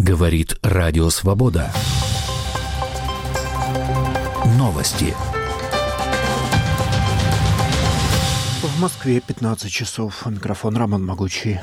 Говорит Радио Свобода. Новости. В Москве 15 часов. Микрофон Роман Могучий.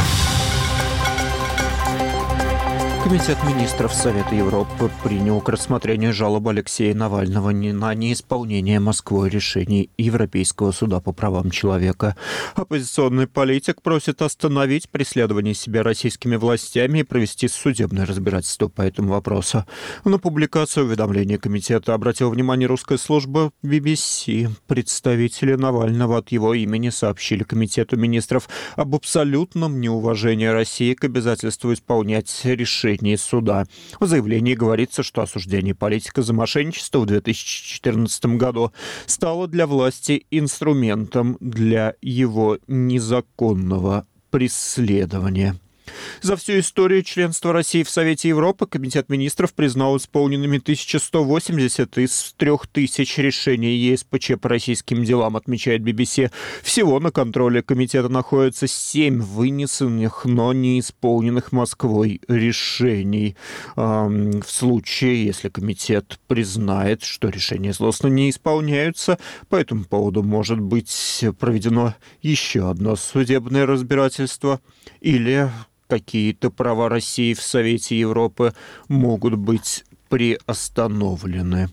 Комитет министров Совета Европы принял к рассмотрению жалобу Алексея Навального на неисполнение Москвой решений Европейского суда по правам человека. Оппозиционный политик просит остановить преследование себя российскими властями и провести судебное разбирательство по этому вопросу. На публикацию уведомления комитета обратила внимание русская служба BBC. Представители Навального от его имени сообщили комитету министров об абсолютном неуважении России к обязательству исполнять решения суда. В заявлении говорится, что осуждение политика за мошенничество в 2014 году стало для власти инструментом для его незаконного преследования. За всю историю членства России в Совете Европы Комитет министров признал исполненными 1180 из 3000 решений ЕСПЧ по российским делам, отмечает BBC. Всего на контроле комитета находится 7 вынесенных, но не исполненных Москвой решений. В случае, если комитет признает, что решения злостно не исполняются, по этому поводу может быть проведено еще одно судебное разбирательство или какие-то права России в Совете Европы могут быть приостановлены.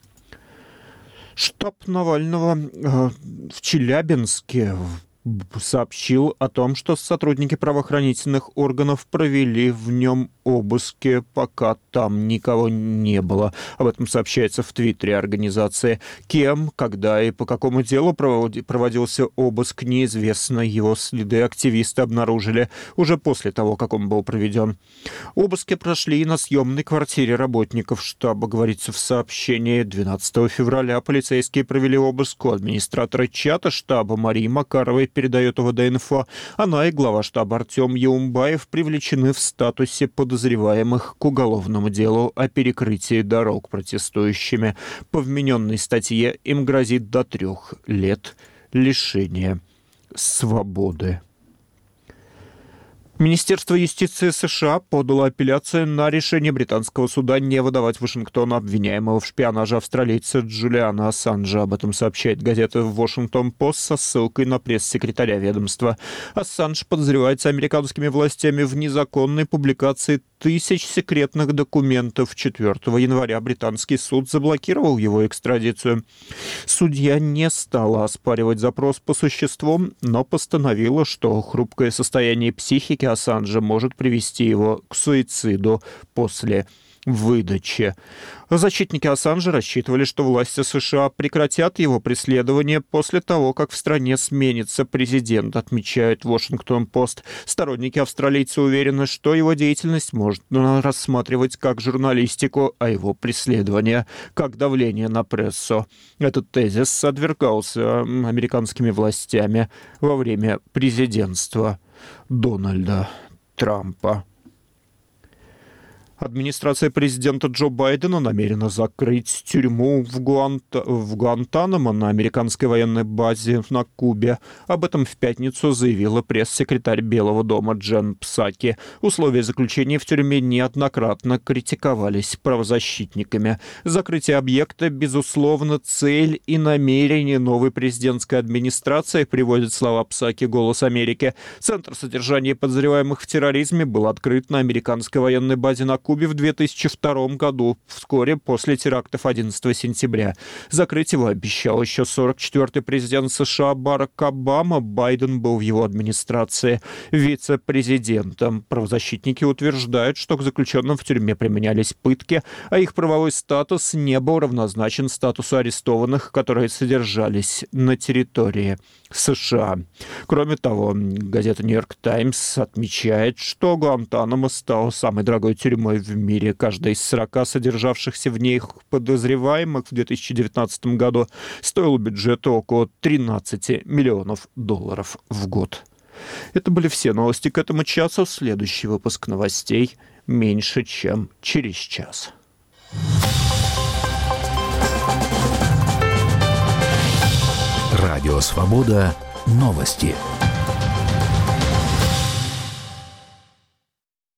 Штаб Навального в Челябинске сообщил о том, что сотрудники правоохранительных органов провели в нем обыски, пока там никого не было. Об этом сообщается в Твиттере организации. Кем, когда и по какому делу проводился обыск, неизвестно. Его следы активисты обнаружили уже после того, как он был проведен. Обыски прошли и на съемной квартире работников штаба, говорится в сообщении. 12 февраля полицейские провели обыск у администратора чата штаба Марии Макаровой, передает ОВД-инфо. Она и глава штаба Артем Яумбаев привлечены в статусе подозреваемых к уголовному делу о перекрытии дорог протестующими. По вмененной статье им грозит до 3 лет лишения свободы. Министерство юстиции США подало апелляцию на решение британского суда не выдавать Вашингтону обвиняемого в шпионаже австралийца Джулиана Ассанжа. Об этом сообщает газета «Вашингтон-Пост» со ссылкой на пресс-секретаря ведомства. Ассанж подозревается американскими властями в незаконной публикации тысяч секретных документов. 4 января британский суд заблокировал его экстрадицию. Судья не стала оспаривать запрос по существу, но постановила, что хрупкое состояние психики Ассанжа может привести его к суициду после выдачи. Защитники Ассанжа рассчитывали, что власти США прекратят его преследование после того, как в стране сменится президент, отмечает Вашингтон-Пост. Сторонники австралийца уверены, что его деятельность можно рассматривать как журналистику, а его преследование как давление на прессу. Этот тезис отвергался американскими властями во время президентства Дональда Трампа. Администрация президента Джо Байдена намерена закрыть тюрьму в Гуантанамо на американской военной базе на Кубе. Об этом в пятницу заявила пресс-секретарь Белого дома Джен Псаки. Условия заключения в тюрьме неоднократно критиковались правозащитниками. Закрытие объекта, безусловно, цель и намерение новой президентской администрации, приводит слова Псаки «Голос Америки». Центр содержания подозреваемых в терроризме был открыт на американской военной базе на Кубе в 2002 году, вскоре после терактов 11 сентября. Закрыть его обещал еще 44-й президент США Барак Обама. Байден был в его администрации вице-президентом. Правозащитники утверждают, что к заключенным в тюрьме применялись пытки, а их правовой статус не был равнозначен статусу арестованных, которые содержались на территории США. Кроме того, газета «Нью-Йорк Таймс» отмечает, что Гуантанамо стал самой дорогой тюрьмой в мире. Каждая из 40 содержавшихся в ней подозреваемых в 2019 году стоила бюджету около $13 миллионов в год. Это были все новости к этому часу. Следующий выпуск новостей меньше, чем через час. Радио «Свобода». Новости.